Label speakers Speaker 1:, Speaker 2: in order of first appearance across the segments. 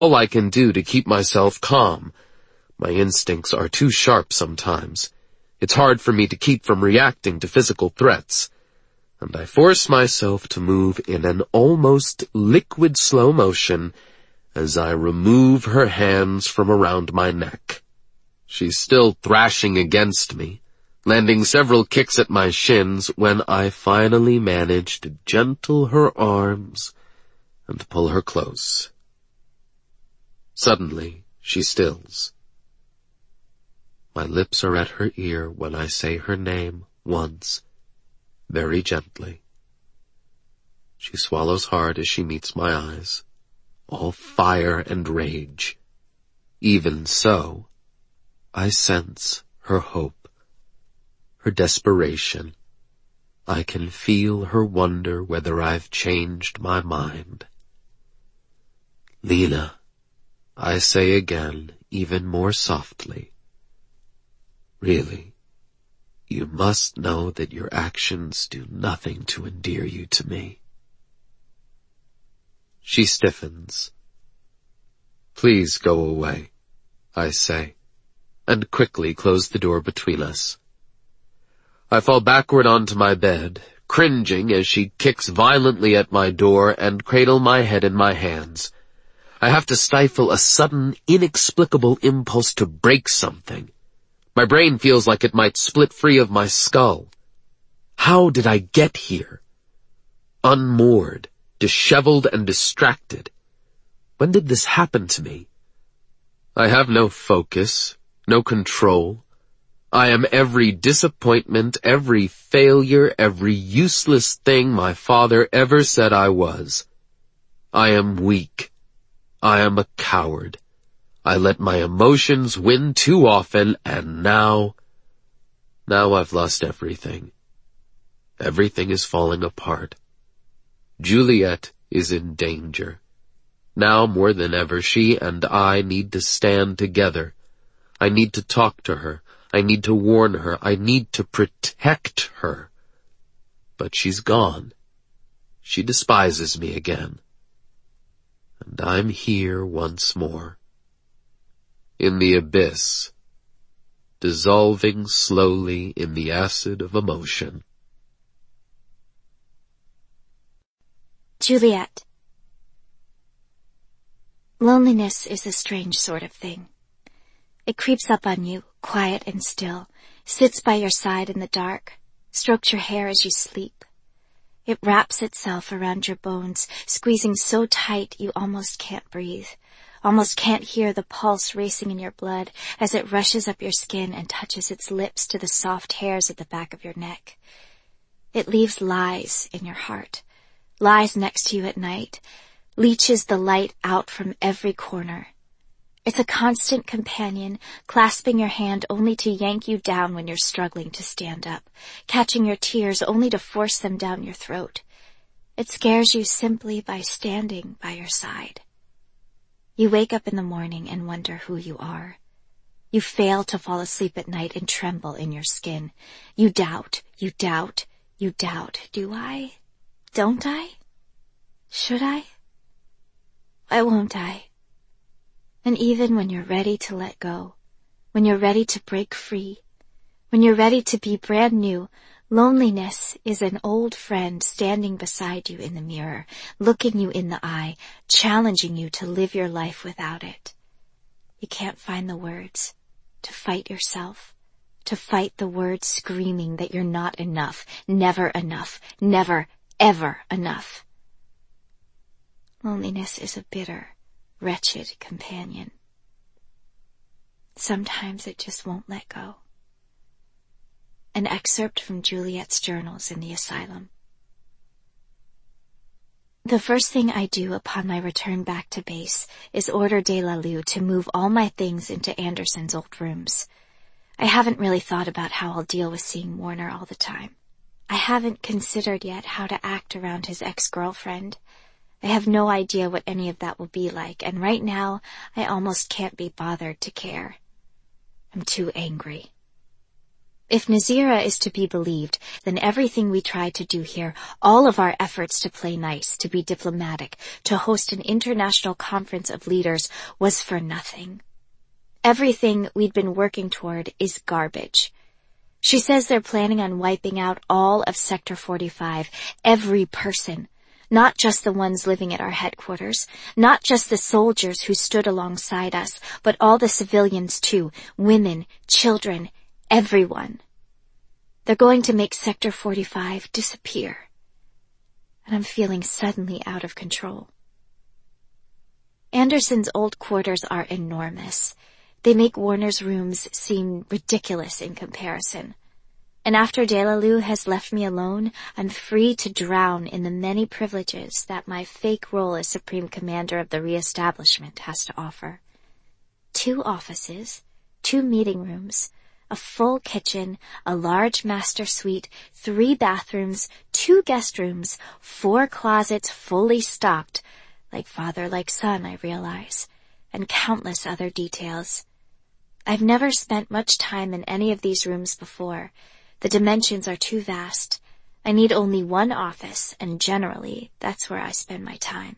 Speaker 1: all I can do to keep myself calm. My instincts are too sharp sometimes. It's hard for me to keep from reacting to physical threats, and I force myself to move in an almost liquid slow motion as I remove her hands from around my neck. She's still thrashing against me, landing several kicks at my shins when I finally manage to gentle her arms and pull her close. Suddenly, she stills. My lips are at her ear when I say her name once, very gently. She swallows hard as she meets my eyes, all fire and rage. Even so, I sense her hope, her desperation. I can feel her wonder whether I've changed my mind. Lena, I say again, even more softly. Really, you must know that your actions do nothing to endear you to me. She stiffens. Please go away, I say, and quickly close the door between us. I fall backward onto my bed, cringing as she kicks violently at my door and cradle my head in my hands. I have to stifle a sudden, inexplicable impulse to break something. My brain feels like it might split free of my skull. How did I get here? Unmoored, disheveled and distracted. When did this happen to me? I have no focus, no control. I am every disappointment, every failure, every useless thing my father ever said I was. I am weak. I am a coward. I let my emotions win too often, and now I've lost everything. Everything is falling apart. Juliet is in danger. Now more than ever, she and I need to stand together. I need to talk to her. I need to warn her. I need to protect her. But she's gone. She despises me again. And I'm here once more. In the abyss, dissolving slowly in the acid of emotion.
Speaker 2: Juliet. Loneliness is a strange sort of thing. It creeps up on you, quiet and still, sits by your side in the dark, strokes your hair as you sleep. It wraps itself around your bones, squeezing so tight you almost can't breathe, almost can't hear the pulse racing in your blood as it rushes up your skin and touches its lips to the soft hairs at the back of your neck. It leaves lies in your heart, lies next to you at night, leeches the light out from every corner. It's a constant companion, clasping your hand only to yank you down when you're struggling to stand up, catching your tears only to force them down your throat. It scares you simply by standing by your side. You wake up in the morning and wonder who you are. You fail to fall asleep at night and tremble in your skin. You doubt, you doubt, you doubt. Do I? Don't I? Should I? Why won't I? And even when you're ready to let go, when you're ready to break free, when you're ready to be brand new, loneliness is an old friend standing beside you in the mirror, looking you in the eye, challenging you to live your life without it. You can't find the words to fight yourself, to fight the words screaming that you're not enough, never, ever enough. Loneliness is a bitter, wretched companion. Sometimes it just won't let go. An excerpt from Juliet's journals in the asylum. The first thing I do upon my return back to base is order De La Lue to move all my things into Anderson's old rooms. I haven't really thought about how I'll deal with seeing Warner all the time. I haven't considered yet how to act around his ex-girlfriend. I have no idea what any of that will be like, and right now I almost can't be bothered to care. I'm too angry. If Nazira is to be believed, then everything we tried to do here, all of our efforts to play nice, to be diplomatic, to host an international conference of leaders, was for nothing. Everything we'd been working toward is garbage. She says they're planning on wiping out all of Sector 45, every person. Not just the ones living at our headquarters, not just the soldiers who stood alongside us, but all the civilians too, women, children, everyone. They're going to make Sector 45 disappear. And I'm feeling suddenly out of control. Anderson's old quarters are enormous. They make Warner's rooms seem ridiculous in comparison. And after Delalu has left me alone, I'm free to drown in the many privileges that my fake role as Supreme Commander of the Reestablishment has to offer. 2 offices, 2 meeting rooms, a full kitchen, a large master suite, 3 bathrooms, 2 guest rooms, 4 closets fully stocked, like father, like son, I realize, and countless other details. I've never spent much time in any of these rooms before. The dimensions are too vast. I need only 1 office, and generally, that's where I spend my time.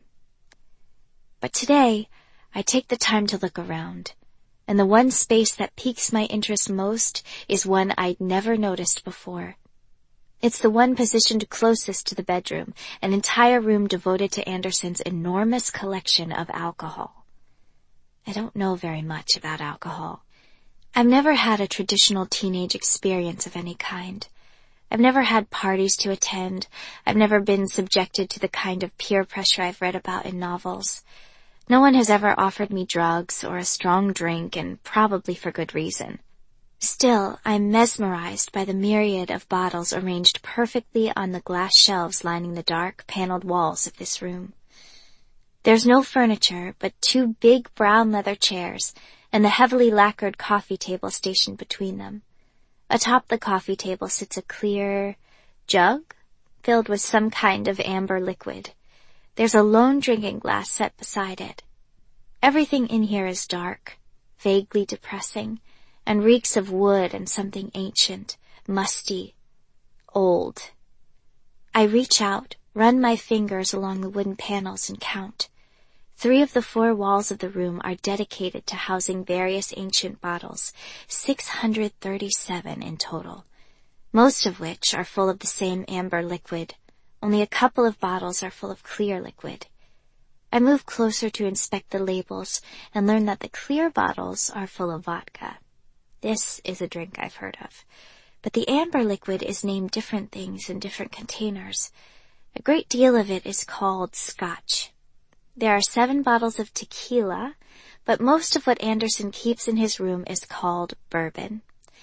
Speaker 2: But today, I take the time to look around, and the one space that piques my interest most is one I'd never noticed before. It's the one positioned closest to the bedroom, an entire room devoted to Anderson's enormous collection of alcohol. I don't know very much about alcohol. I've never had a traditional teenage experience of any kind. I've never had parties to attend. I've never been subjected to the kind of peer pressure I've read about in novels. No one has ever offered me drugs or a strong drink, and probably for good reason. Still, I'm mesmerized by the myriad of bottles arranged perfectly on the glass shelves lining the dark, paneled walls of this room. There's no furniture, but 2 big brown leather chairs, and the heavily lacquered coffee table stationed between them. Atop the coffee table sits a clear jug filled with some kind of amber liquid. There's a lone drinking glass set beside it. Everything in here is dark, vaguely depressing, and reeks of wood and something ancient, musty, old. I reach out, run my fingers along the wooden panels and count. 3 of the 4 walls of the room are dedicated to housing various ancient bottles, 637 in total, most of which are full of the same amber liquid. Only a couple of bottles are full of clear liquid. I move closer to inspect the labels and learn that the clear bottles are full of vodka. This is a drink I've heard of. But the amber liquid is named different things in different containers. A great deal of it is called scotch. There are 7 bottles of tequila, but most of what Anderson keeps in his room is called bourbon.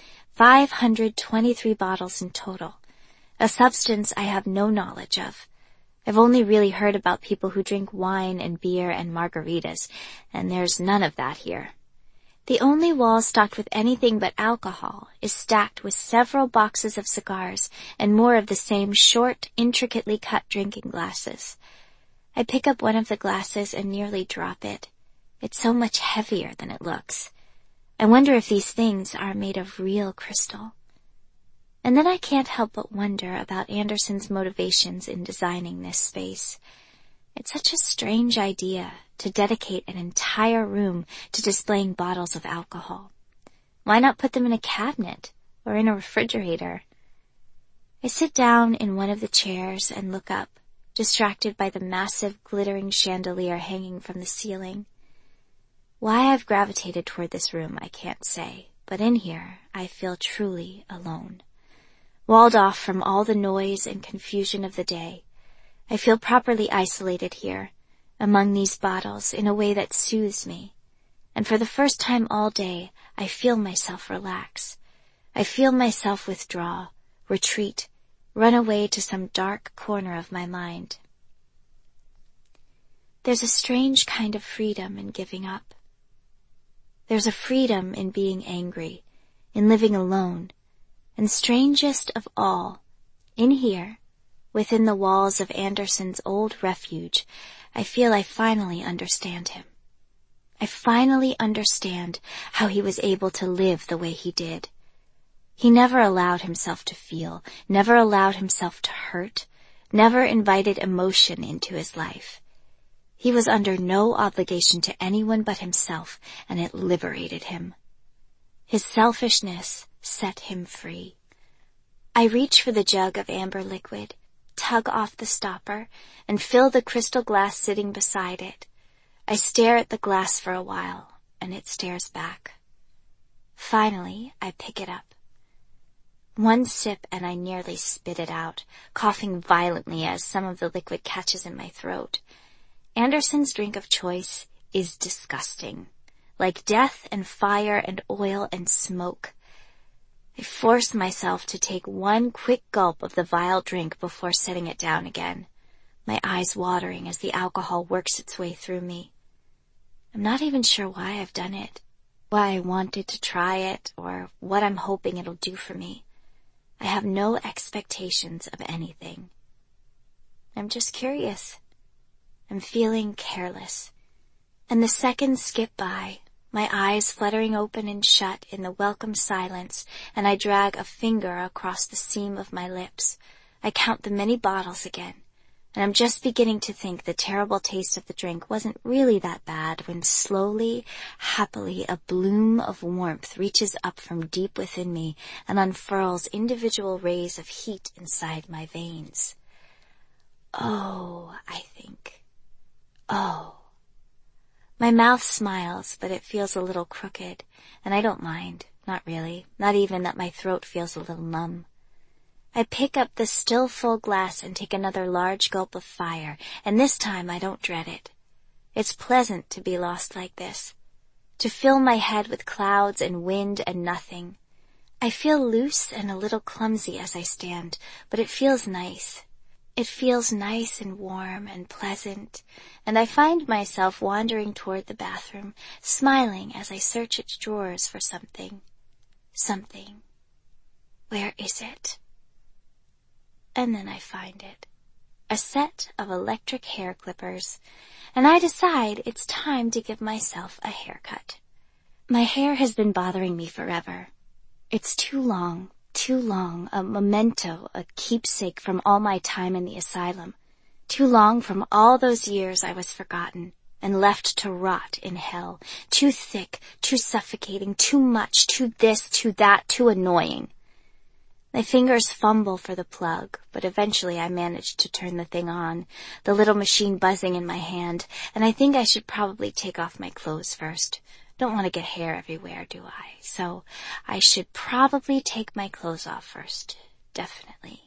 Speaker 2: 523 bottles in total, a substance I have no knowledge of. I've only really heard about people who drink wine and beer and margaritas, and there's none of that here. The only wall stocked with anything but alcohol is stacked with several boxes of cigars and more of the same short, intricately cut drinking glasses. I pick up one of the glasses and nearly drop it. It's so much heavier than it looks. I wonder if these things are made of real crystal. And then I can't help but wonder about Anderson's motivations in designing this space. It's such a strange idea to dedicate an entire room to displaying bottles of alcohol. Why not put them in a cabinet or in a refrigerator? I sit down in one of the chairs and look up, distracted by the massive glittering chandelier hanging from the ceiling. Why I've gravitated toward this room I can't say, but in here I feel truly alone. Walled off from all the noise and confusion of the day, I feel properly isolated here, among these bottles, in a way that soothes me. And for the first time all day, I feel myself relax. I feel myself withdraw, retreat, run away to some dark corner of my mind. There's a strange kind of freedom in giving up. There's a freedom in being angry, in living alone, and strangest of all, in here, within the walls of Anderson's old refuge, I feel I finally understand him. I finally understand how he was able to live the way he did. He never allowed himself to feel, never allowed himself to hurt, never invited emotion into his life. He was under no obligation to anyone but himself, and it liberated him. His selfishness set him free. I reach for the jug of amber liquid, tug off the stopper, and fill the crystal glass sitting beside it. I stare at the glass for a while, and it stares back. Finally, I pick it up. One sip and I nearly spit it out, coughing violently as some of the liquid catches in my throat. Anderson's drink of choice is disgusting, like death and fire and oil and smoke. I force myself to take one quick gulp of the vile drink before setting it down again, my eyes watering as the alcohol works its way through me. I'm not even sure why I've done it, why I wanted to try it, or what I'm hoping it'll do for me. I have no expectations of anything. I'm just curious. I'm feeling careless. And the seconds skip by, my eyes fluttering open and shut in the welcome silence, and I drag a finger across the seam of my lips. I count the many bottles again, and I'm just beginning to think the terrible taste of the drink wasn't really that bad when slowly, happily, a bloom of warmth reaches up from deep within me and unfurls individual rays of heat inside my veins. Oh, I think. Oh. My mouth smiles, but it feels a little crooked, and I don't mind, not really, not even that my throat feels a little numb. I pick up the still full glass and take another large gulp of fire, and this time I don't dread it. It's pleasant to be lost like this, to fill my head with clouds and wind and nothing. I feel loose and a little clumsy as I stand, but it feels nice. It feels nice and warm and pleasant, and I find myself wandering toward the bathroom, smiling as I search its drawers for something. Something. Where is it? And then I find it. A set of electric hair clippers, and I decide it's time to give myself a haircut. My hair has been bothering me forever. It's too long, a memento, a keepsake from all my time in the asylum. Too long from all those years I was forgotten and left to rot in hell. Too thick, too suffocating, too much, too this, too that, too annoying. My fingers fumble for the plug, but eventually I manage to turn the thing on, the little machine buzzing in my hand, and I think I should probably take off my clothes first. Don't want to get hair everywhere, do I? So I should probably take my clothes off first. Definitely.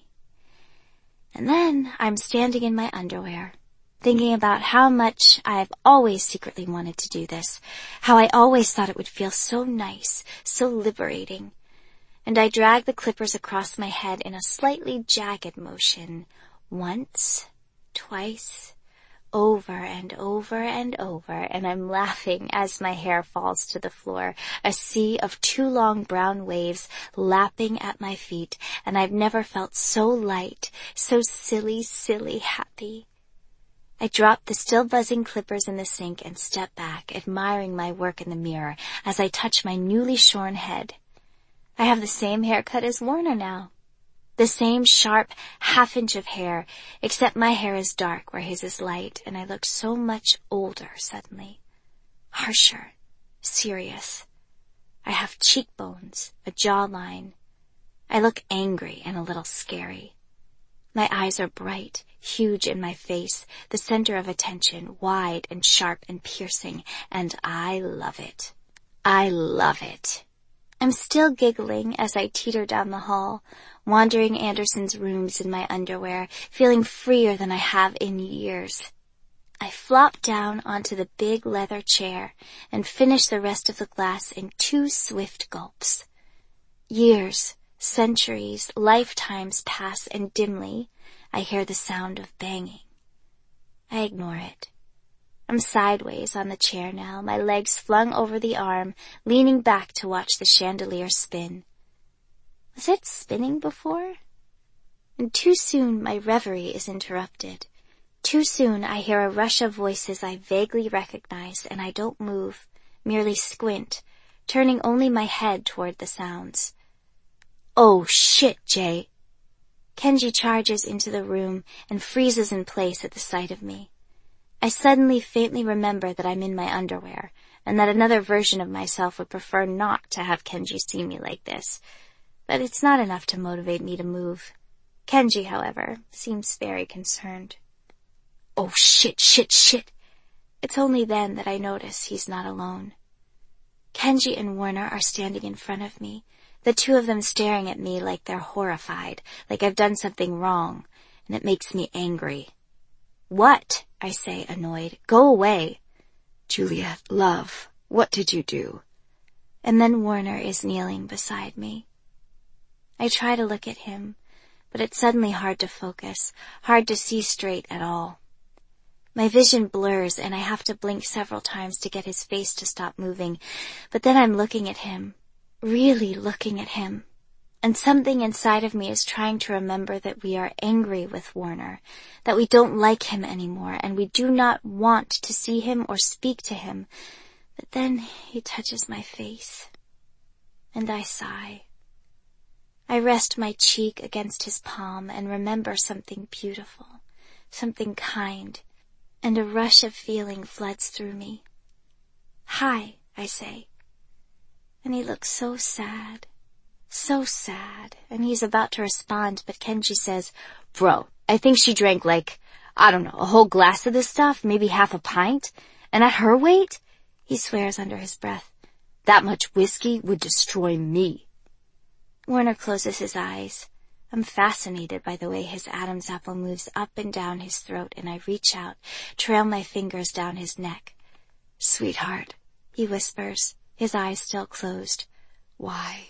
Speaker 2: And then I'm standing in my underwear, thinking about how much I've always secretly wanted to do this, how I always thought it would feel so nice, so liberating. And I drag the clippers across my head in a slightly jagged motion, once, twice, over and over and over, and I'm laughing as my hair falls to the floor, a sea of too long brown waves lapping at my feet, and I've never felt so light, so silly happy. I drop the still buzzing clippers in the sink and step back, admiring my work in the mirror as I touch my newly shorn head. I have the same haircut as Warner now. The same sharp half-inch of hair, except my hair is dark where his is light, and I look so much older suddenly. Harsher, serious. I have cheekbones, a jawline. I look angry and a little scary. My eyes are bright, huge in my face, the center of attention, wide and sharp and piercing, and I love it. I love it. I'm still giggling as I teeter down the hall, wandering Anderson's rooms in my underwear, feeling freer than I have in years. I flop down onto the big leather chair and finish the rest of the glass in 2 swift gulps. Years, centuries, lifetimes pass, and dimly I hear the sound of banging. I ignore it. I'm sideways on the chair now, my legs flung over the arm, leaning back to watch the chandelier spin. Was it spinning before? And too soon my reverie is interrupted. Too soon I hear a rush of voices I vaguely recognize, and I don't move, merely squint, turning only my head toward the sounds. Oh shit, Jay. Kenji charges into the room and freezes in place at the sight of me. I suddenly faintly remember that I'm in my underwear, and that another version of myself would prefer not to have Kenji see me like this. But it's not enough to motivate me to move. Kenji, however, seems very concerned. Oh shit. It's only then that I notice he's not alone. Kenji and Warner are standing in front of me, the two of them staring at me like they're horrified, like I've done something wrong, and it makes me angry. What? I say, annoyed. Go away. Juliet, love, what did you do? And then Warner is kneeling beside me. I try to look at him, but it's suddenly hard to focus, hard to see straight at all. My vision blurs and I have to blink several times to get his face to stop moving, but then I'm looking at him, really looking at him, and something inside of me is trying to remember that we are angry with Warner, that we don't like him anymore, and we do not want to see him or speak to him. But then he touches my face, and I sigh. I rest my cheek against his palm and remember something beautiful, something kind, and a rush of feeling floods through me. Hi, I say. And he looks so sad, and he's about to respond, but Kenji says, Bro, I think she drank a whole glass of this stuff, maybe half a pint, and at her weight, he swears under his breath, that much whiskey would destroy me. Warner closes his eyes. I'm fascinated by the way his Adam's apple moves up and down his throat, and I reach out, trail my fingers down his neck. Sweetheart, he whispers, his eyes still closed. Why?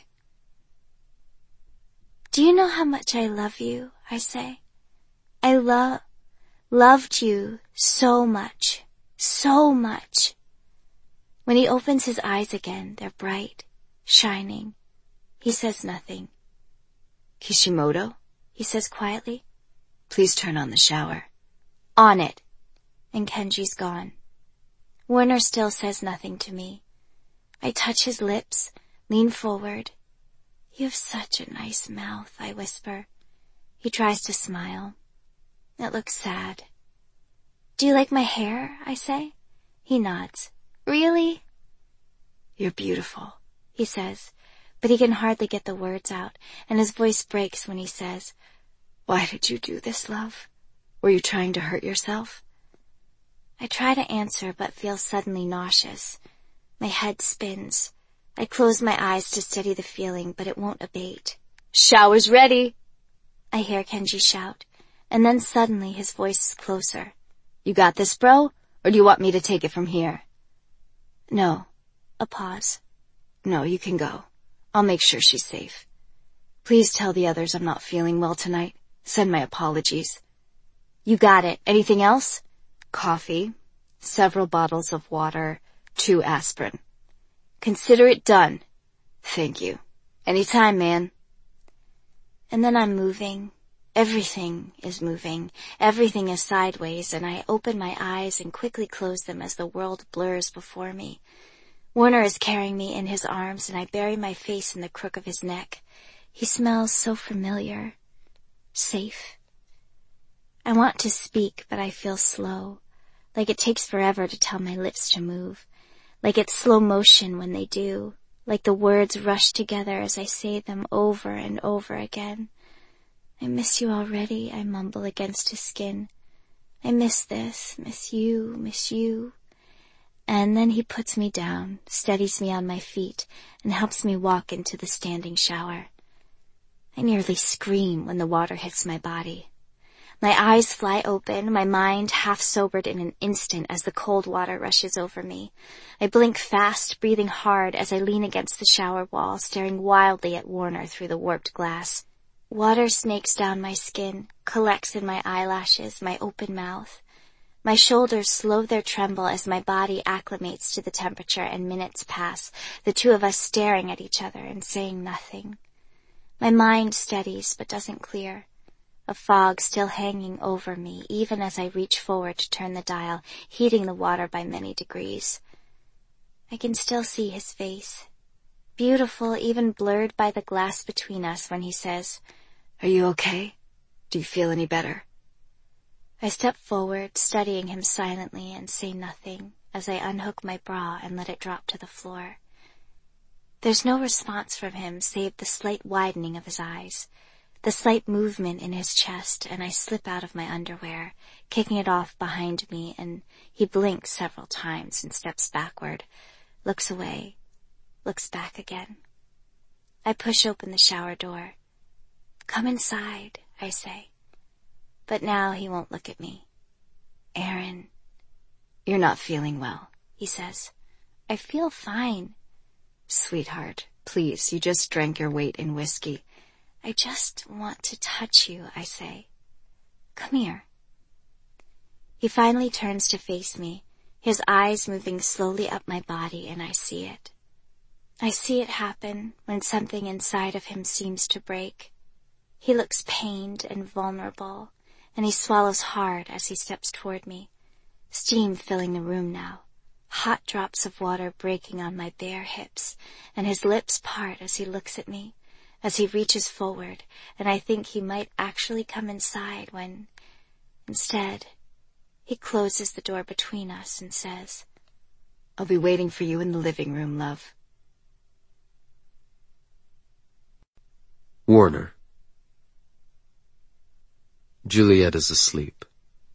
Speaker 2: Do you know how much I love you? I say. I loved you so much, so much. When he opens his eyes again, they're bright, shining. He says nothing. Kishimoto, he says quietly, please turn on the shower. On it. And Kenji's gone. Warner still says nothing to me. I touch his lips, lean forward. You have such a nice mouth, I whisper. He tries to smile. It looks sad. Do you like my hair? I say. He nods. Really? You're beautiful, he says, but he can hardly get the words out, and his voice breaks when he says, Why did you do this, love? Were you trying to hurt yourself? I try to answer, but feel suddenly nauseous. My head spins. I close my eyes to steady the feeling, but it won't abate. Shower's ready! I hear Kenji shout, and then suddenly his voice is closer. You got this, bro? Or do you want me to take it from here? No. A pause. No, you can go. I'll make sure she's safe. Please tell the others I'm not feeling well tonight. Send my apologies. You got it. Anything else? Coffee, several bottles of water, 2 aspirin. Consider it done. Thank you. Anytime, man. And then I'm moving. Everything is moving. Everything is sideways, and I open my eyes and quickly close them as the world blurs before me. Warner is carrying me in his arms, and I bury my face in the crook of his neck. He smells so familiar. Safe. I want to speak, but I feel slow, like it takes forever to tell my lips to move, like it's slow motion when they do, like the words rush together as I say them over and over again. I miss you already, I mumble against his skin. I miss this, miss you. And then he puts me down, steadies me on my feet, and helps me walk into the standing shower. I nearly scream when the water hits my body. My eyes fly open, my mind half sobered in an instant as the cold water rushes over me. I blink fast, breathing hard as I lean against the shower wall, staring wildly at Warner through the warped glass. Water snakes down my skin, collects in my eyelashes, my open mouth. My shoulders slow their tremble as my body acclimates to the temperature, and minutes pass, the two of us staring at each other and saying nothing. My mind steadies but doesn't clear, a fog still hanging over me even as I reach forward to turn the dial, heating the water by many degrees. I can still see his face, beautiful, even blurred by the glass between us when he says, "Are you okay? Do you feel any better?" I step forward, studying him silently, and say nothing as I unhook my bra and let it drop to the floor. There's no response from him save the slight widening of his eyes, the slight movement in his chest, and I slip out of my underwear, kicking it off behind me, and he blinks several times and steps backward, looks away, looks back again. I push open the shower door. "Come inside," I say. But now he won't look at me. "Aaron, you're not feeling well," he says. "I feel fine." "Sweetheart, please, you just drank your weight in whiskey." "I just want to touch you," I say. "Come here." He finally turns to face me, his eyes moving slowly up my body, and I see it. I see it happen when something inside of him seems to break. He looks pained and vulnerable, and he swallows hard as he steps toward me, steam filling the room now, hot drops of water breaking on my bare hips, and his lips part as he looks at me, as he reaches forward, and I think he might actually come inside when, instead, he closes the door between us and says, "I'll be waiting for you in the living room, love."
Speaker 1: Warner. Juliet is asleep.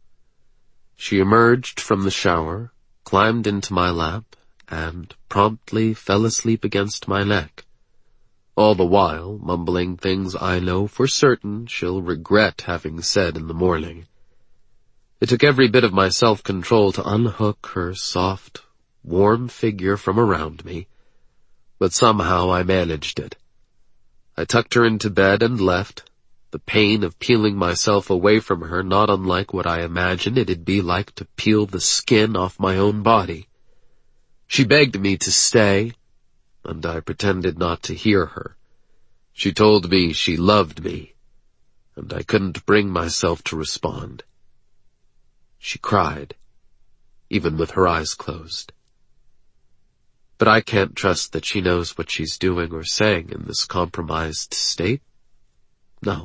Speaker 1: She emerged from the shower, climbed into my lap, and promptly fell asleep against my neck, all the while mumbling things I know for certain she'll regret having said in the morning. It took every bit of my self-control to unhook her soft, warm figure from around me, but somehow I managed it. I tucked her into bed and left, the pain of peeling myself away from her not unlike what I imagined it'd be like to peel the skin off my own body. She begged me to stay, and I pretended not to hear her. She told me she loved me, and I couldn't bring myself to respond. She cried, even with her eyes closed. But I can't trust that she knows what she's doing or saying in this compromised state. No.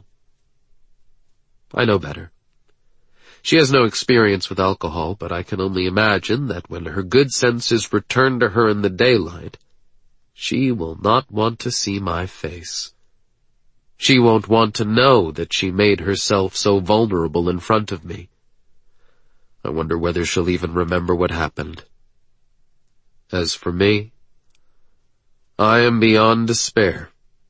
Speaker 1: I know better. She has no experience with alcohol, but I can only imagine that when her good senses return to her in the daylight, she will not want to see my face. She won't want to know that she made herself so vulnerable in front of me. I wonder whether she'll even remember what happened. As for me, I am beyond despair.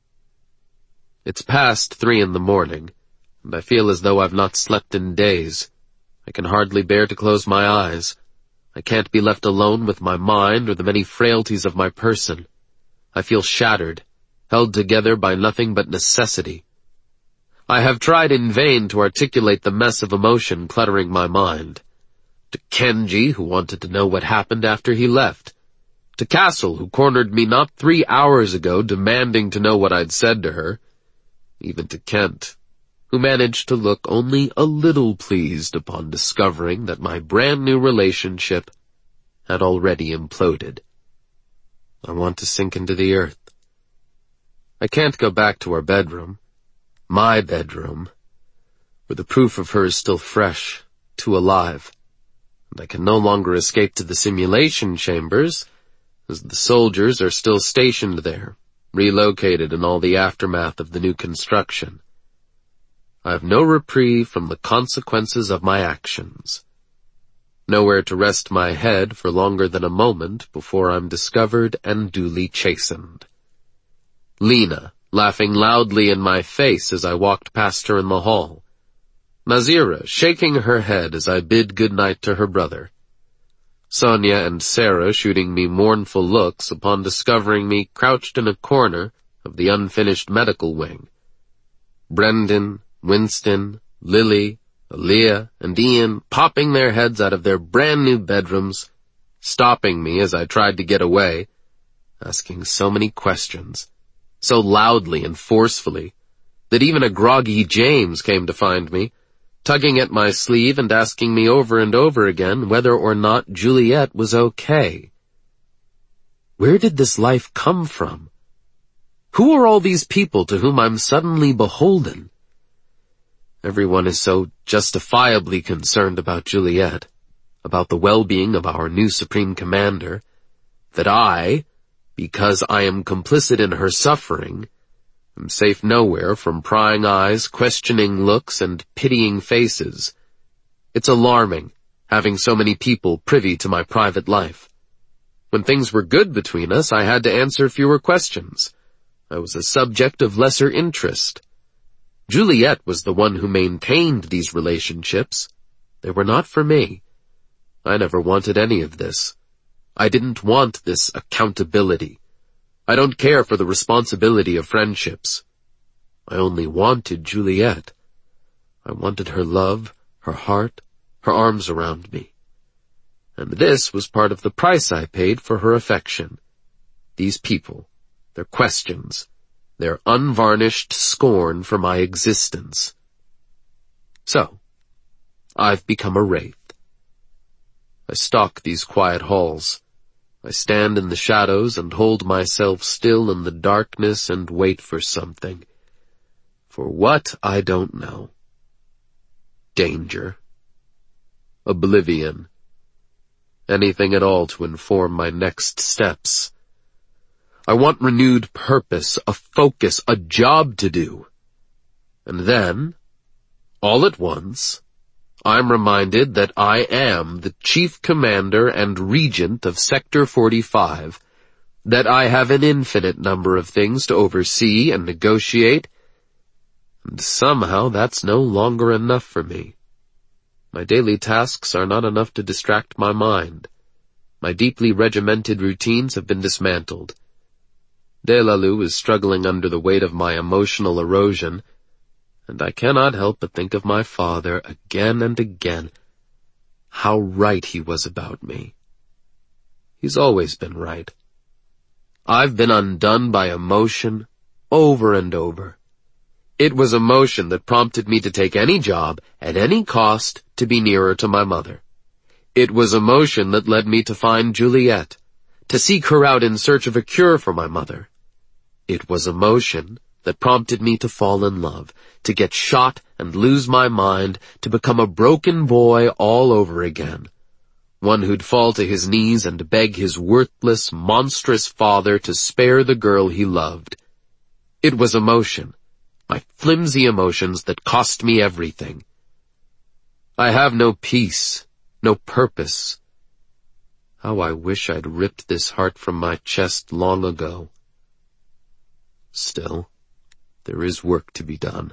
Speaker 1: It's past 3 a.m, and I feel as though I've not slept in days. I can hardly bear to close my eyes. I can't be left alone with my mind or the many frailties of my person. I feel shattered, held together by nothing but necessity. I have tried in vain to articulate the mess of emotion cluttering my mind. To Kenji, who wanted to know what happened after he left. To Castle, who cornered me not 3 hours ago demanding to know what I'd said to her. Even to Kent, who managed to look only a little pleased upon discovering that my brand-new relationship had already imploded. I want to sink into the earth. I can't go back to our bedroom, my bedroom, where the proof of her is still fresh, too alive, and I can no longer escape to the simulation chambers, as the soldiers are still stationed there, relocated in all the aftermath of the new construction. I have no reprieve from the consequences of my actions. Nowhere to rest my head for longer than a moment before I'm discovered and duly chastened. Lena, laughing loudly in my face as I walked past her in the hall. Nazira, shaking her head as I bid good night to her brother. Sonia and Sarah shooting me mournful looks upon discovering me crouched in a corner of the unfinished medical wing. Brendan, Winston, Lily, Aaliyah, and Ian popping their heads out of their brand-new bedrooms, stopping me as I tried to get away, asking so many questions, so loudly and forcefully, that even a groggy James came to find me, tugging at my sleeve and asking me over and over again whether or not Juliet was okay. Where did this life come from? Who are all these people to whom I'm suddenly beholden? Everyone is so justifiably concerned about Juliet, about the well-being of our new Supreme Commander, that I, because I am complicit in her suffering, am safe nowhere from prying eyes, questioning looks, and pitying faces. It's alarming, having so many people privy to my private life. When things were good between us, I had to answer fewer questions. I was a subject of lesser interest. Juliet was the one who maintained these relationships. They were not for me. I never wanted any of this. I didn't want this accountability. I don't care for the responsibility of friendships. I only wanted Juliet. I wanted her love, her heart, her arms around me. And this was part of the price I paid for her affection. These people, their questions, their unvarnished scorn for my existence. So, I've become a wraith. I stalk these quiet halls. I stand in the shadows and hold myself still in the darkness and wait for something. For what, I don't know. Danger. Oblivion. Anything at all to inform my next steps. I want renewed purpose, a focus, a job to do. And then, all at once, I'm reminded that I am the Chief Commander and Regent of Sector 45, that I have an infinite number of things to oversee and negotiate, and somehow that's no longer enough for me. My daily tasks are not enough to distract my mind. My deeply regimented routines have been dismantled. Delalu is struggling under the weight of my emotional erosion, and I cannot help but think of my father again and again. How right he was about me. He's always been right. I've been undone by emotion over and over. It was emotion that prompted me to take any job at any cost to be nearer to my mother. It was emotion that led me to find Juliet, to seek her out in search of a cure for my mother. It was emotion that prompted me to fall in love, to get shot and lose my mind, to become a broken boy all over again. One who'd fall to his knees and beg his worthless, monstrous father to spare the girl he loved. It was emotion, my flimsy emotions, that cost me everything. I have no peace, no purpose. How I wish I'd ripped this heart from my chest long ago. Still, there is work to be done.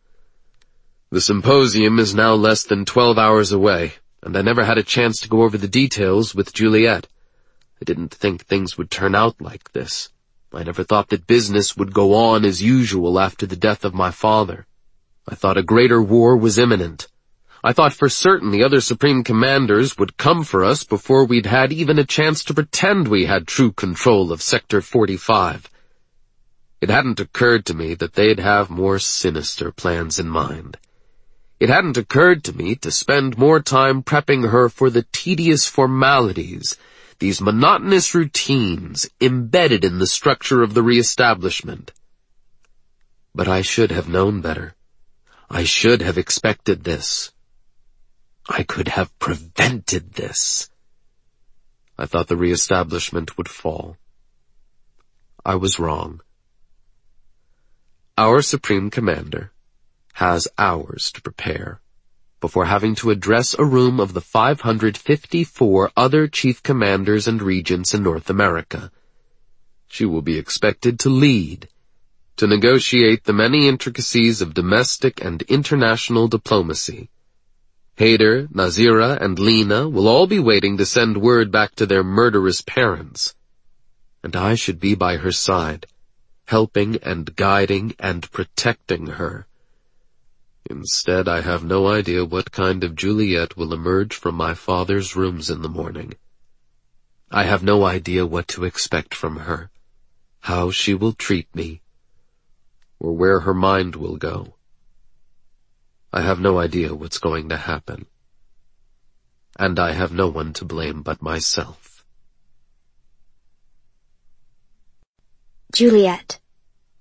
Speaker 1: The symposium is now less than 12 hours away, and I never had a chance to go over the details with Juliet. I didn't think things would turn out like this. I never thought that business would go on as usual after the death of my father. I thought a greater war was imminent. I thought for certain the other Supreme Commanders would come for us before we'd had even a chance to pretend we had true control of Sector 45. It hadn't occurred to me that they'd have more sinister plans in mind. It hadn't occurred to me to spend more time prepping her for the tedious formalities, these monotonous routines embedded in the structure of the reestablishment. But I should have known better. I should have expected this. I could have prevented this. I thought the reestablishment would fall. I was wrong. Our Supreme Commander has hours to prepare before having to address a room of the 554 other Chief Commanders and Regents in North America. She will be expected to lead, to negotiate the many intricacies of domestic and international diplomacy. Haider, Nazira, and Lena will all be waiting to send word back to their murderous parents. And I should be by her side, helping and guiding and protecting her. Instead, I have no idea what kind of Juliet will emerge from my father's rooms in the morning. I have no idea what to expect from her, how she will treat me, or where her mind will go. I have no idea what's going to happen. And I have no one to blame but myself.
Speaker 2: Juliet.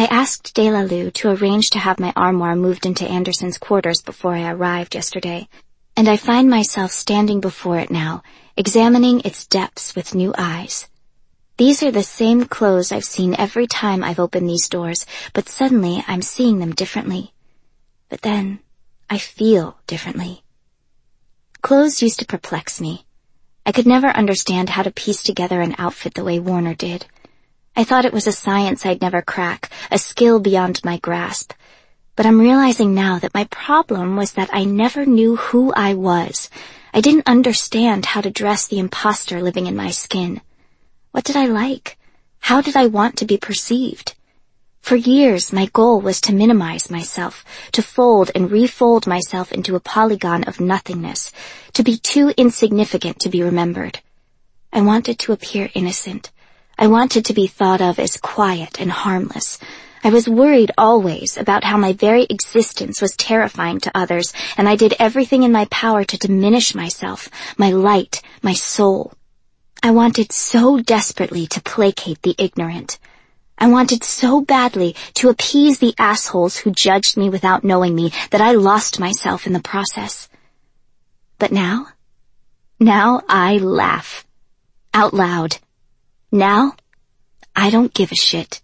Speaker 2: I asked Delalu to arrange to have my armoire moved into Anderson's quarters before I arrived yesterday, and I find myself standing before it now, examining its depths with new eyes. These are the same clothes I've seen every time I've opened these doors, but suddenly I'm seeing them differently. But then, I feel differently. Clothes used to perplex me. I could never understand how to piece together an outfit the way Warner did. I thought it was a science I'd never crack, a skill beyond my grasp. But I'm realizing now that my problem was that I never knew who I was. I didn't understand how to dress the imposter living in my skin. What did I like? How did I want to be perceived? For years, my goal was to minimize myself, to fold and refold myself into a polygon of nothingness, to be too insignificant to be remembered. I wanted to appear innocent. I wanted to be thought of as quiet and harmless. I was worried always about how my very existence was terrifying to others, and I did everything in my power to diminish myself, my light, my soul. I wanted so desperately to placate the ignorant. I wanted so badly to appease the assholes who judged me without knowing me that I lost myself in the process. But now I laugh. Out loud. Now, I don't give a shit.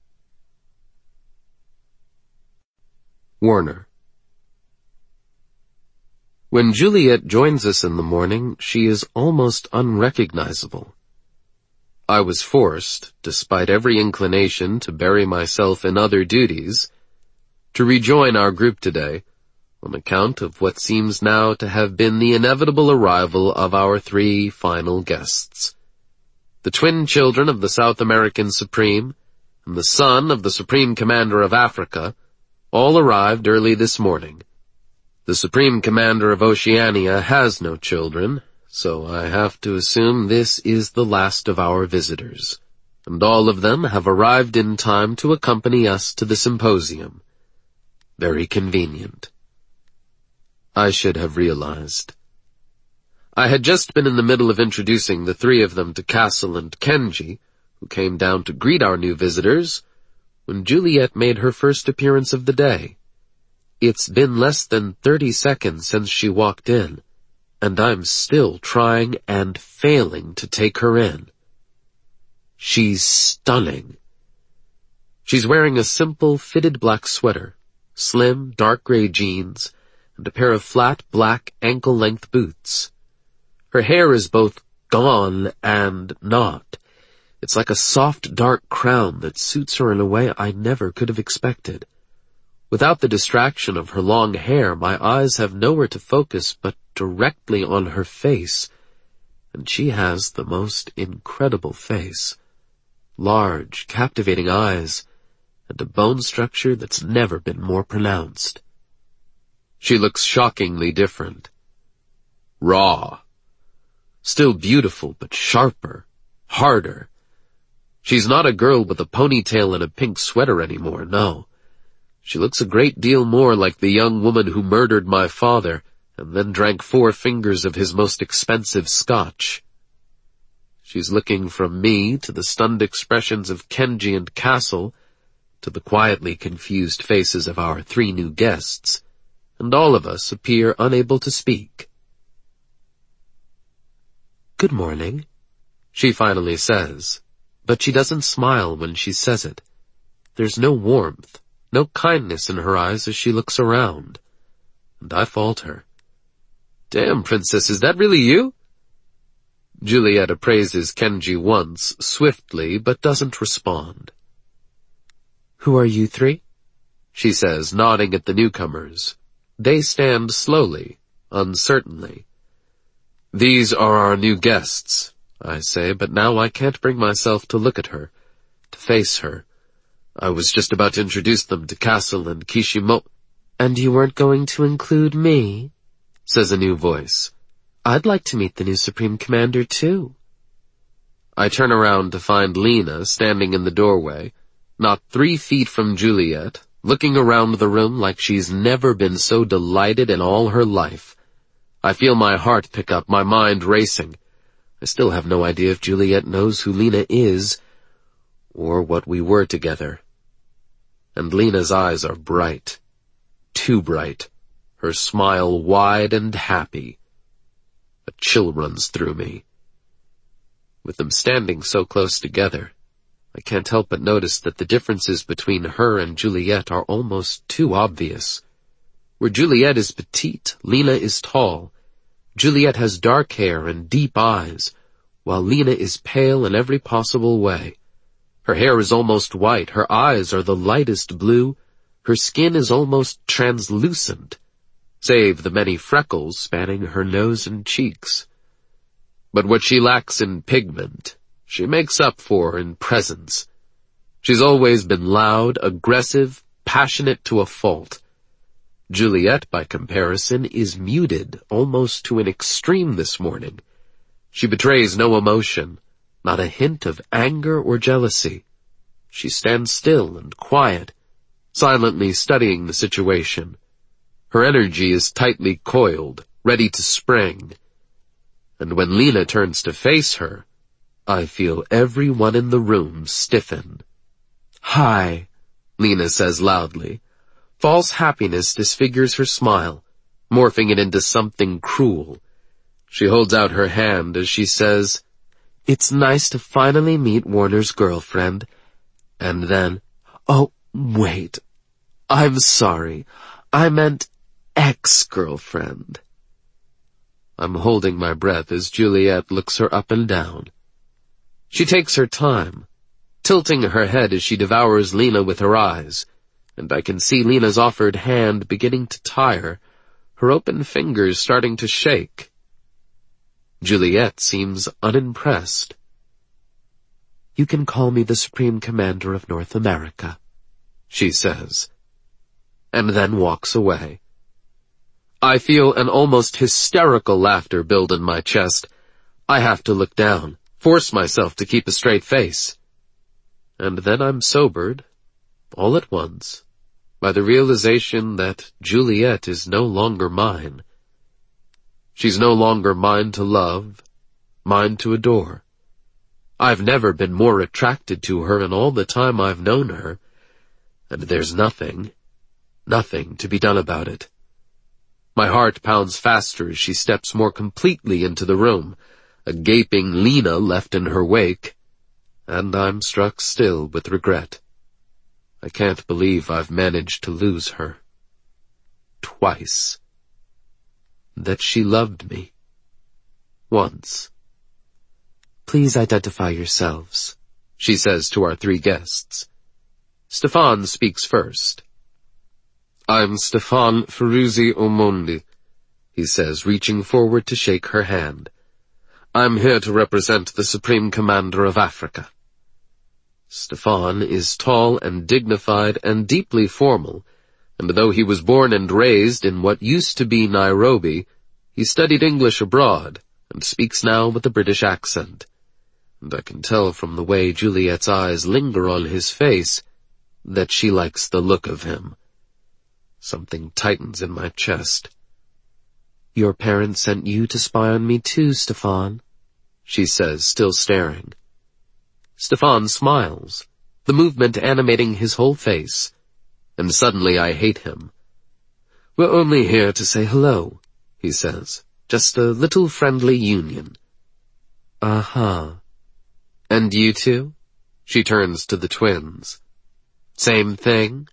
Speaker 1: Warner. When Juliet joins us in the morning, she is almost unrecognizable. I was forced, despite every inclination to bury myself in other duties, to rejoin our group today on account of what seems now to have been the inevitable arrival of our 3 final guests. The twin children of the South American Supreme and the son of the Supreme Commander of Africa all arrived early this morning. The Supreme Commander of Oceania has no children, so I have to assume this is the last of our visitors, and all of them have arrived in time to accompany us to the symposium. Very convenient. I should have realized. I had just been in the middle of introducing the 3 of them to Castle and Kenji, who came down to greet our new visitors, when Juliet made her first appearance of the day. It's been less than 30 seconds since she walked in, and I'm still trying and failing to take her in. She's stunning. She's wearing a simple fitted black sweater, slim dark gray jeans, and a pair of flat black ankle-length boots. Her hair is both gone and not. It's like a soft dark crown that suits her in a way I never could have expected. Without the distraction of her long hair, my eyes have nowhere to focus but directly on her face, and she has the most incredible face. Large, captivating eyes, and a bone structure that's never been more pronounced. She looks shockingly different. Raw. Still beautiful, but sharper, harder. She's not a girl with a ponytail and a pink sweater anymore, no. She looks a great deal more like the young woman who murdered my father and then drank 4 fingers of his most expensive scotch. She's looking from me to the stunned expressions of Kenji and Castle, to the quietly confused faces of our 3 new guests, and all of us appear unable to speak. "Good morning," she finally says, but she doesn't smile when she says it. There's no warmth, no kindness in her eyes as she looks around, and I falter. "Damn, Princess, is that really you?" Juliet appraises Kenji once, swiftly, but doesn't respond. "Who are you 3? She says, nodding at the newcomers. They stand slowly, uncertainly. "These are our new guests," I say, but now I can't bring myself to look at her, to face her. I was just about to introduce them to Castle and Kishimoto. "And you weren't going to include me?" says a new voice. "I'd like to meet the new Supreme Commander, too." I turn around to find Lena standing in the doorway, not 3 feet from Juliet, looking around the room like she's never been so delighted in all her life. I feel my heart pick up, my mind racing. I still have no idea if Juliet knows who Lena is, or what we were together. and Lena's eyes are bright. Too bright. Her smile wide and happy. A chill runs through me. With them standing so close together, I can't help but notice that the differences between her and Juliet are almost too obvious. Where Juliet is petite, Lena is tall. Juliet has dark hair and deep eyes, while Lena is pale in every possible way. Her hair is almost white, her eyes are the lightest blue, her skin is almost translucent, save the many freckles spanning her nose and cheeks. But what she lacks in pigment, she makes up for in presence. She's always been loud, aggressive, passionate to a fault. Juliet, by comparison, is muted almost to an extreme this morning. She betrays no emotion, not a hint of anger or jealousy. She stands still and quiet, silently studying the situation. Her energy is tightly coiled, ready to spring. And when Lena turns to face her, I feel everyone in the room stiffen. "Hi," Lena says loudly. False happiness disfigures her smile, morphing it into something cruel. She holds out her hand as she says, "It's nice to finally meet Warner's girlfriend." And then, "Oh, wait. I'm sorry. I meant ex-girlfriend." I'm holding my breath as Juliet looks her up and down. She takes her time, tilting her head as she devours Lena with her eyes, and I can see Lena's offered hand beginning to tire, her open fingers starting to shake. Juliet seems unimpressed. "You can call me the Supreme Commander of North America," she says, and then walks away. I feel an almost hysterical laughter build in my chest. I have to look down, force myself to keep a straight face. And then I'm sobered, all at once, by the realization that Juliet is no longer mine. She's no longer mine to love, mine to adore. I've never been more attracted to her in all the time I've known her, and there's nothing to be done about it. My heart pounds faster as she steps more completely into the room, a gaping Lena left in her wake, and I'm struck still with regret. I can't believe I've managed to lose her. Twice. That she loved me. Once. "Please identify yourselves," she says to our three guests. Stefan speaks first. "I'm Stefan Ferruzi Omondi," he says, reaching forward to shake her hand. "I'm here to represent the Supreme Commander of Africa." Stefan is tall and dignified and deeply formal, and though he was born and raised in what used to be Nairobi, he studied English abroad and speaks now with a British accent. And I can tell from the way Juliet's eyes linger on his face that she likes the look of him. Something tightens in my chest. "Your parents sent you to spy on me too, Stefan," she says, still staring. Stefan smiles, the movement animating his whole face, and suddenly I hate him. "We're only here to say hello," he says. "Just a little friendly union." "Uh-huh. And you two?" She turns to the twins. "Same thing?"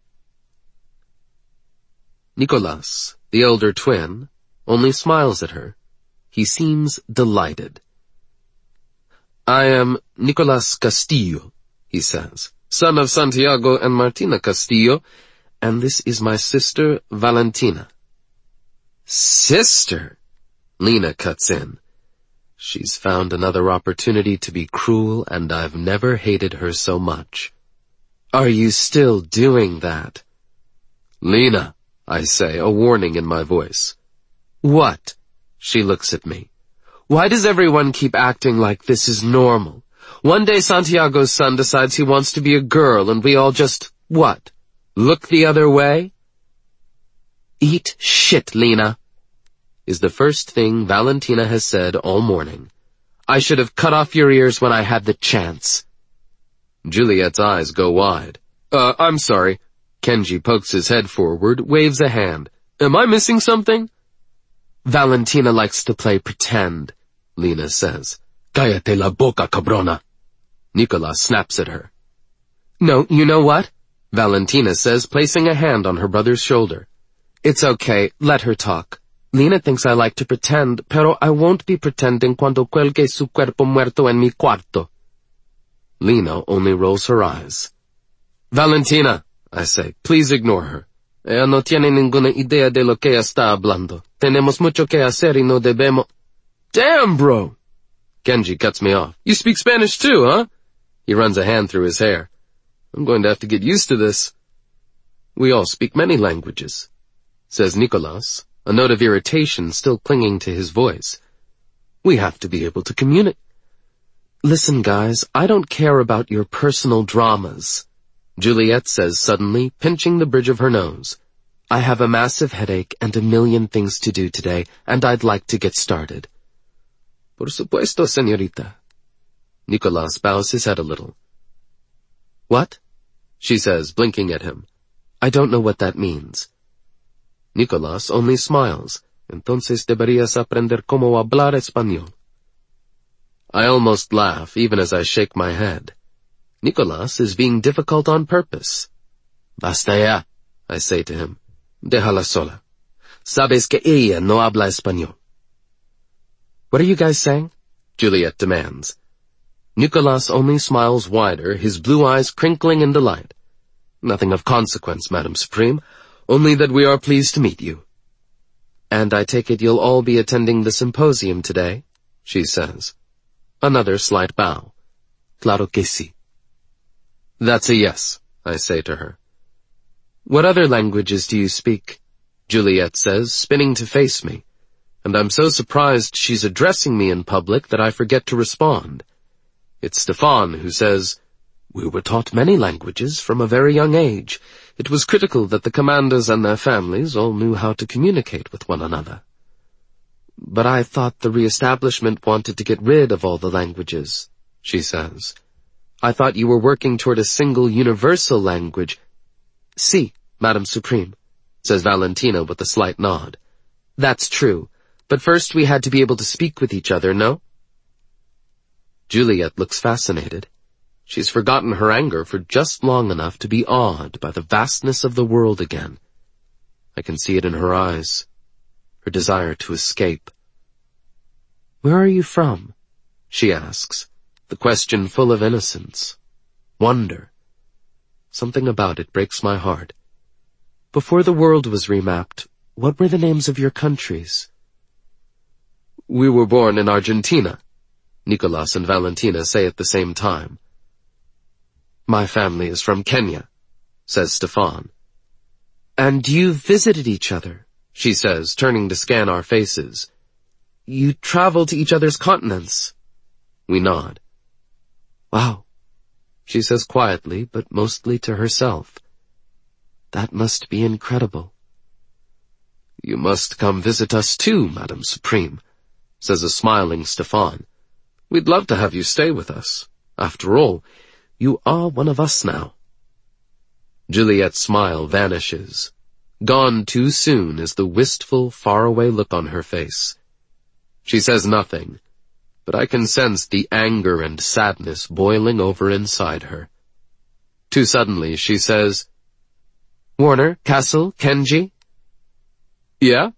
Speaker 1: Nicolas, the elder twin, only smiles at her. He seems delighted. "I am Nicolas Castillo," he says, "son of Santiago and Martina Castillo, and this is my sister, Valentina." "Sister?" Lena cuts in. She's found another opportunity to be cruel, and I've never hated her so much. "Are you still doing that?" "Lena," I say, a warning in my voice. "What?" She looks at me. "Why does everyone keep acting like this is normal? One day Santiago's son decides he wants to be a girl and we all just, what? Look the other way?" "Eat shit, Lena," is the first thing Valentina has said all morning. "I should have cut off your ears when I had the chance." Juliet's eyes go wide. I'm sorry. Kenji pokes his head forward, waves a hand. Am I missing something? Valentina likes to play pretend, Lena says. Cállate la boca, cabrona. Nicolas snaps at her. No, you know what? Valentina says, placing a hand on her brother's shoulder. It's okay, let her talk. Lena thinks I like to pretend, pero I won't be pretending cuando cuelgue su cuerpo muerto en mi cuarto. Lena only rolls her eyes. Valentina, I say, please ignore her. Ella no tiene ninguna idea de lo que está hablando. Tenemos mucho que hacer y no debemos... Damn, bro! Kenji cuts me off. You speak Spanish too, huh? He runs a hand through his hair. I'm going to have to get used to this. We all speak many languages, says Nicolas, a note of irritation still clinging to his voice. We have to be able to communicate. Listen, guys, I don't care about your personal dramas, Juliet says suddenly, pinching the bridge of her nose. I have a massive headache and a million things to do today, and I'd like to get started. Por supuesto, señorita. Nicolas bows his head a little. What? She says, blinking at him. I don't know what that means. Nicolas only smiles. Entonces deberías aprender cómo hablar español. I almost laugh, even as I shake my head. Nicolas is being difficult on purpose. Basta ya, I say to him. Déjala sola. Sabes que ella no habla español. What are you guys saying? Juliet demands. Nicolas only smiles wider, his blue eyes crinkling in delight. Nothing of consequence, Madame Supreme, only that we are pleased to meet you. And I take it you'll all be attending the symposium today, she says. Another slight bow. Claro que sí. That's a yes, I say to her. What other languages do you speak? Juliet says, spinning to face me, and I'm so surprised she's addressing me in public that I forget to respond. It's Stefan who says, We were taught many languages from a very young age. It was critical that the commanders and their families all knew how to communicate with one another. But I thought the re-establishment wanted to get rid of all the languages, she says. I thought you were working toward a single universal language. Si, Madame Supreme, says Valentina with a slight nod. That's true, but first we had to be able to speak with each other, no? Juliet looks fascinated. She's forgotten her anger for just long enough to be awed by the vastness of the world again. I can see it in her eyes, her desire to escape. Where are you from? She asks, the question full of innocence, wonder. Something about it breaks my heart. Before the world was remapped, what were the names of your countries? We were born in Argentina, Nicolas and Valentina say at the same time. My family is from Kenya, says Stefan. And you visited each other, she says, turning to scan our faces. You travel to each other's continents. We nod. Wow, she says quietly, but mostly to herself. That must be incredible. You must come visit us too, Madame Supreme, says a smiling Stefan. We'd love to have you stay with us. After all, you are one of us now. Juliet's smile vanishes. Gone too soon is the wistful, faraway look on her face. She says nothing, but I can sense the anger and sadness boiling over inside her. Too suddenly, she says, Warner, Castle, Kenji? Yeah?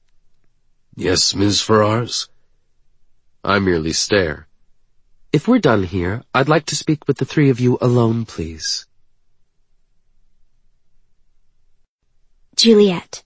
Speaker 1: Yes, Ms. Ferrars. I merely stare. If we're done here, I'd like to speak with the three of you alone, please.
Speaker 2: Juliet.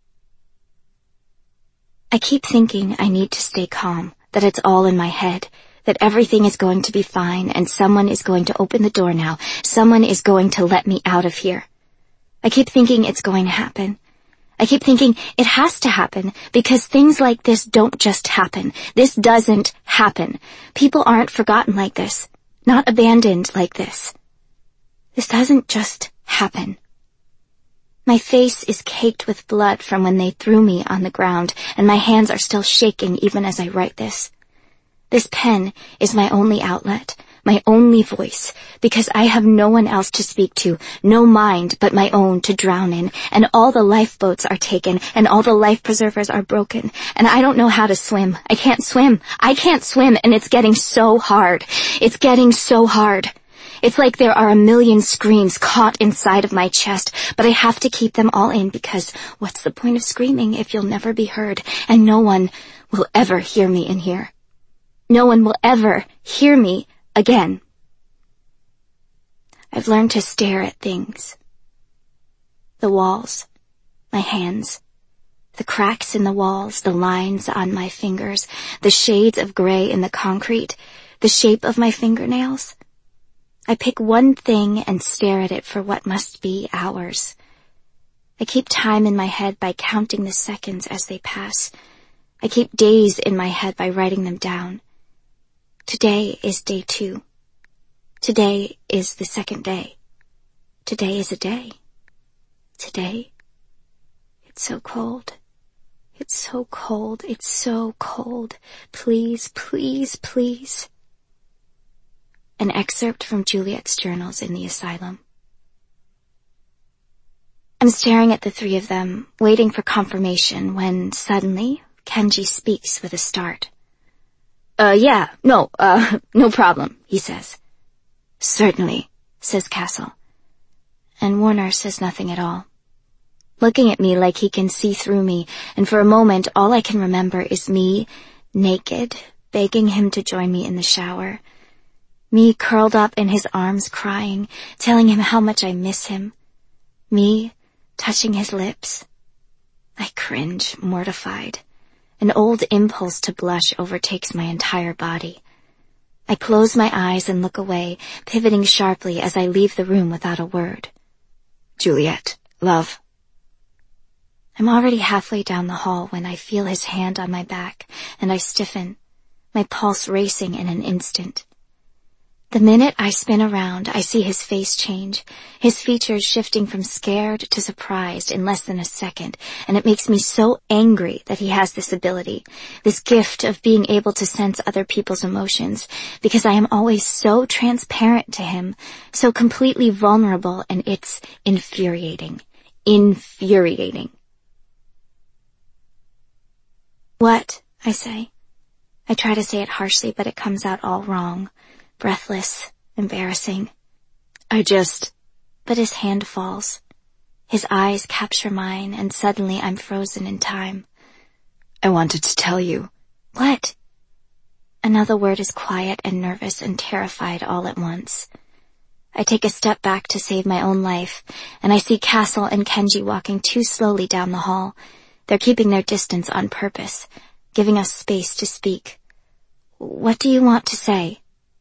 Speaker 2: I keep thinking I need to stay calm, that it's all in my head, that everything is going to be fine and someone is going to open the door now, someone is going to let me out of here. I keep thinking it's going to happen. I keep thinking it has to happen because things like this don't just happen. This doesn't happen. People aren't forgotten like this, not abandoned like this. This doesn't just happen. My face is caked with blood from when they threw me on the ground, and my hands are still shaking even as I write this. This pen is my only outlet, my only voice, because I have no one else to speak to, no mind but my own to drown in, and all the lifeboats are taken, and all the life preservers are broken, and I don't know how to swim. I can't swim, and it's getting so hard. It's getting so hard. It's like there are a million screams caught inside of my chest, but I have to keep them all in because what's the point of screaming if you'll never be heard, and no one will ever hear me in here. No one will ever hear me again. I've learned to stare at things. The walls, my hands, the cracks in the walls, the lines on my fingers, the shades of gray in the concrete, the shape of my fingernails. I pick one thing and stare at it for what must be hours. I keep time in my head by counting the seconds as they pass. I keep days in my head by writing them down. Today is day 2. Today is the second day. Today is a day. Today. It's so cold. It's so cold. It's so cold. Please, please, please. An excerpt from Juliet's journals in the asylum. I'm staring at the 3 of them, waiting for confirmation, when suddenly Kenji speaks with a start. No problem, he says. Certainly, says Castle. And Warner says nothing at all, looking at me like he can see through me, and for a moment all I can remember is me, naked, begging him to join me in the shower. Me curled up in his arms crying, telling him how much I miss him. Me touching his lips. I cringe, mortified. An old impulse to blush overtakes my entire body. I close my eyes and look away, pivoting sharply as I leave the room without a word. Juliet, love. I'm already halfway down the hall when I feel his hand on my back, and I stiffen, my pulse racing in an instant. The minute I spin around, I see his face change, his features shifting from scared to surprised in less than a second, and it makes me so angry that he has this ability, this gift of being able to sense other people's emotions, because I am always so transparent to him, so completely vulnerable, and it's infuriating. Infuriating. What? I say. I try to say it harshly, but it comes out all wrong. Breathless, embarrassing. But his hand falls. His eyes capture mine, and suddenly I'm frozen in time. I wanted to tell you. What? Another word is quiet and nervous and terrified all at once. I take a step back to save my own life, and I see Castle and Kenji walking too slowly down the hall. They're keeping their distance on purpose, giving us space to speak. What do you want to say?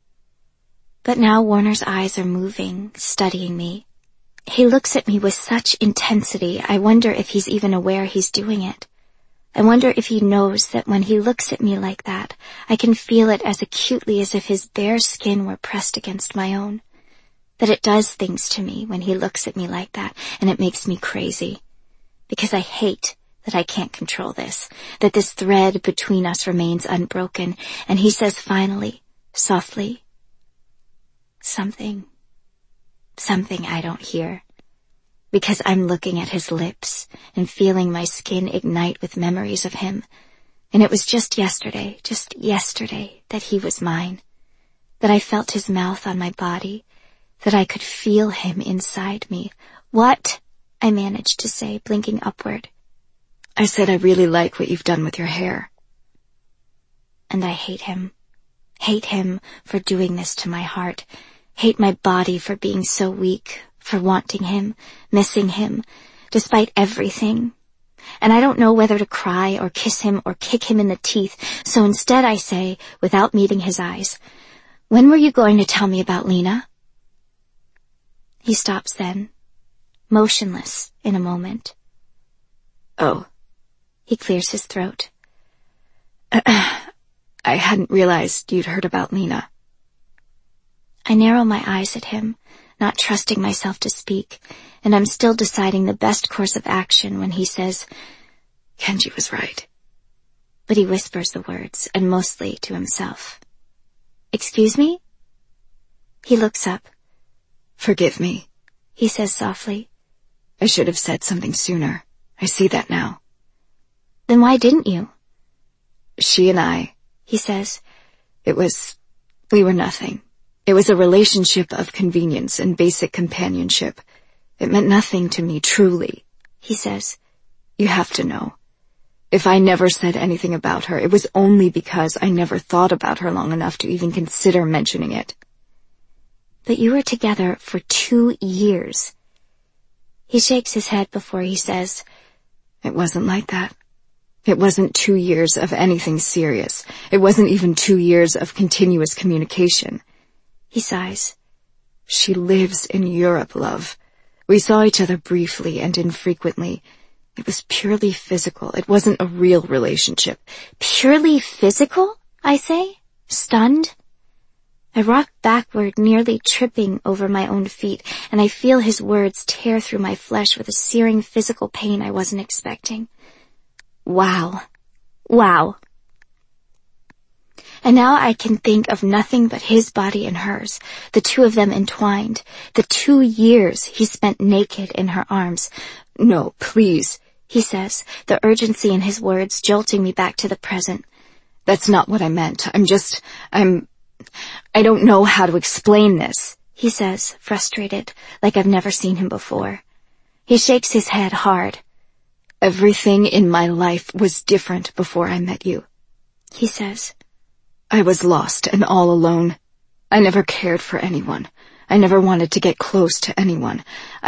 Speaker 2: But now Warner's eyes are moving, studying me. He looks at me with such intensity, I wonder if he's even aware he's doing it. I wonder if he knows that when he looks at me like that, I can feel it as acutely as if his bare skin were pressed against my own. That it does things to me when he looks at me like that, and it makes me crazy. Because I hate that I can't control this, that this thread between us remains unbroken, and he says finally, softly, Something I don't hear, because I'm looking at his lips and feeling my skin ignite with memories of him, and it was just yesterday that he was mine, that I felt his mouth on my body, that I could feel him inside me. What? I managed to say, blinking upward. I said I really like what you've done with your hair. And I hate him for doing this to my heart. Hate my body for being so weak, for wanting him, missing him, despite everything. And I don't know whether to cry or kiss him or kick him in the teeth, so instead I say, without meeting his eyes, when were you going to tell me about Lena? He stops then, motionless in a moment. Oh, he clears his throat. I hadn't realized you'd heard about Lena. I narrow my eyes at him, not trusting myself to speak, and I'm still deciding the best course of action when he says, Kenji was right. But he whispers the words, and mostly to himself. Excuse me? He looks up.
Speaker 3: "Forgive me,"
Speaker 2: he says softly.
Speaker 3: "I should have said something sooner. I see that now."
Speaker 2: Then why didn't you?
Speaker 3: "She and I,"
Speaker 2: he says.
Speaker 3: We were nothing. It was a relationship of convenience and basic companionship. It meant nothing to me, truly,"
Speaker 2: he says.
Speaker 3: "You have to know. If I never said anything about her, it was only because I never thought about her long enough to even consider mentioning it."
Speaker 2: But you were together for 2 years. He shakes his head before he says,
Speaker 3: "It wasn't like that. It wasn't 2 years of anything serious. It wasn't even 2 years of continuous communication."
Speaker 2: He sighs.
Speaker 3: "She lives in Europe, love. We saw each other briefly and infrequently. It was purely physical. It wasn't a real relationship."
Speaker 2: Purely physical? I say, stunned. I rock backward, nearly tripping over my own feet, and I feel his words tear through my flesh with a searing physical pain I wasn't expecting. Wow. And now I can think of nothing but his body and hers, the two of them entwined, the 2 years he spent naked in her arms.
Speaker 3: "No, please,"
Speaker 2: he says, the urgency in his words jolting me back to the present.
Speaker 3: "That's not what I meant. I don't know how to explain this,"
Speaker 2: he says, frustrated, like I've never seen him before. He shakes his head hard.
Speaker 3: "Everything in my life was different before I met you,"
Speaker 2: he says.
Speaker 3: "I was lost and all alone. I never cared for anyone. I never wanted to get close to anyone.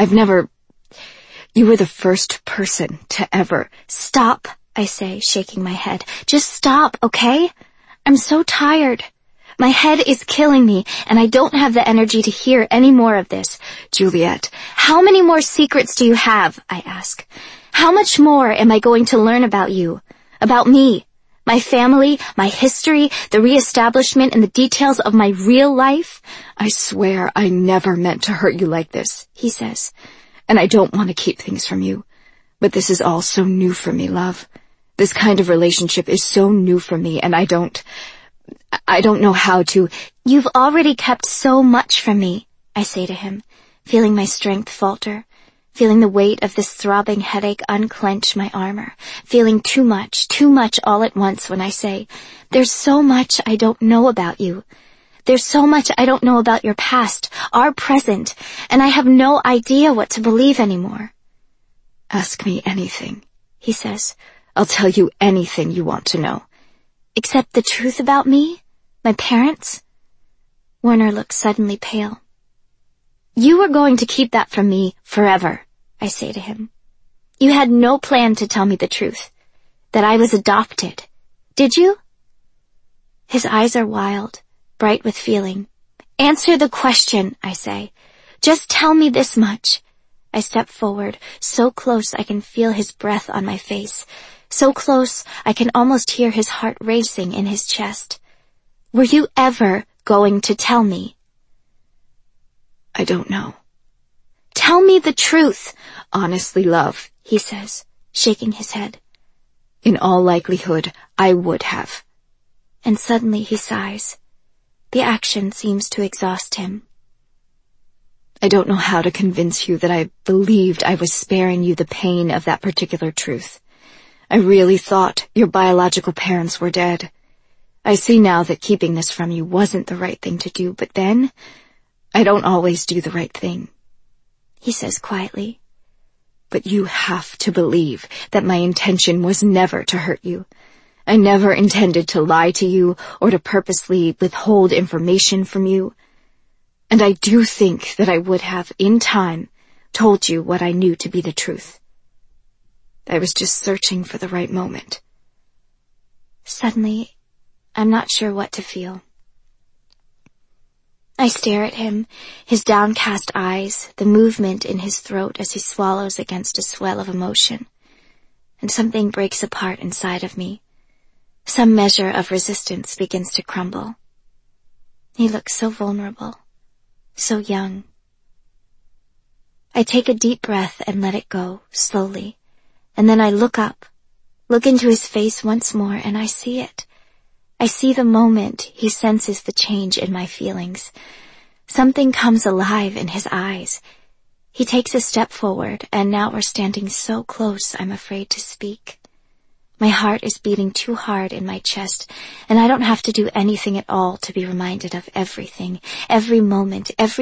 Speaker 3: You were the first person to ever—"
Speaker 2: "Stop," I say, shaking my head. "Just stop, okay? I'm so tired. My head is killing me, and I don't have the energy to hear any more of this."
Speaker 3: "Juliet."
Speaker 2: "How many more secrets do you have?" I ask. "How much more am I going to learn about you? About me? My family, my history, the reestablishment and the details of my real life?"
Speaker 3: "I swear I never meant to hurt you like this,"
Speaker 2: he says.
Speaker 3: "And I don't want to keep things from you. But this is all so new for me, love. This kind of relationship is so new for me, and I don't know how to—"
Speaker 2: "You've already kept so much from me," I say to him, feeling my strength falter, feeling the weight of this throbbing headache unclench my armor, feeling too much all at once when I say, "There's so much I don't know about you. There's so much I don't know about your past, our present, and I have no idea what to believe anymore."
Speaker 3: "Ask me anything,"
Speaker 2: he says.
Speaker 3: "I'll tell you anything you want to know."
Speaker 2: "Except the truth about me? My parents?" Werner looks suddenly pale. "You were going to keep that from me forever," I say to him. "You had no plan to tell me the truth, that I was adopted. Did you?" His eyes are wild, bright with feeling. "Answer the question," I say. "Just tell me this much." I step forward, so close I can feel his breath on my face, so close I can almost hear his heart racing in his chest. "Were you ever going to tell me?"
Speaker 3: "I don't know."
Speaker 2: "Tell me the truth."
Speaker 3: "Honestly, love,"
Speaker 2: he says, shaking his head.
Speaker 3: "In all likelihood, I would have."
Speaker 2: And suddenly he sighs. The action seems to exhaust him.
Speaker 3: "I don't know how to convince you that I believed I was sparing you the pain of that particular truth. I really thought your biological parents were dead. I see now that keeping this from you wasn't the right thing to do, but then I don't always do the right thing,"
Speaker 2: he says quietly.
Speaker 3: "But you have to believe that my intention was never to hurt you. I never intended to lie to you or to purposely withhold information from you. And I do think that I would have, in time, told you what I knew to be the truth. I was just searching for the right moment."
Speaker 2: Suddenly, I'm not sure what to feel. I stare at him, his downcast eyes, the movement in his throat as he swallows against a swell of emotion. And something breaks apart inside of me. Some measure of resistance begins to crumble. He looks so vulnerable, so young. I take a deep breath and let it go, slowly, and then I look up, look into his face once more, and I see it. I see the moment he senses the change in my feelings. Something comes alive in his eyes. He takes a step forward, and now we're standing so close I'm afraid to speak. My heart is beating too hard in my chest, and I don't have to do anything at all to be reminded of everything, every moment, every